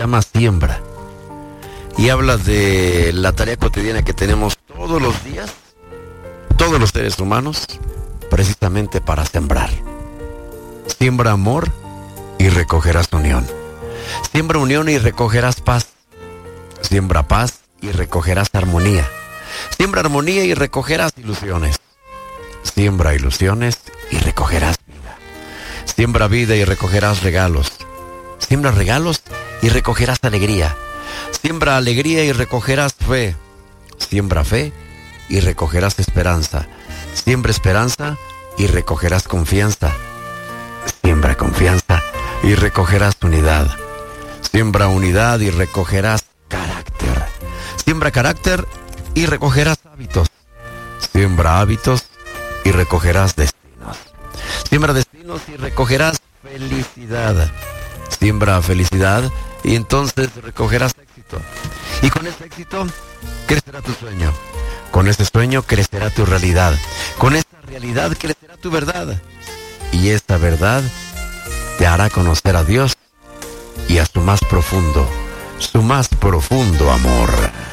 llama siembra. Y habla de la tarea cotidiana que tenemos todos los días, todos los seres humanos, precisamente para sembrar. Siembra amor y recogerás unión. Siembra unión y recogerás paz. Siembra paz y recogerás armonía. Siembra armonía y recogerás ilusiones. Siembra ilusiones y recogerás vida. Siembra vida y recogerás regalos. Siembra regalos y recogerás alegría. Siembra alegría y recogerás fe. Siembra fe y recogerás esperanza. Siembra esperanza y recogerás confianza. Siembra confianza y recogerás unidad. Siembra unidad y recogerás carácter. Siembra carácter y recogerás hábitos. Siembra hábitos y recogerás destinos. Siembra destinos y recogerás felicidad. Siembra felicidad y entonces recogerás éxito. Y con ese éxito crecerá tu sueño. Con ese sueño crecerá tu realidad. Con esa realidad crecerá tu verdad. Y esta verdad te hará conocer a Dios y a su más profundo amor.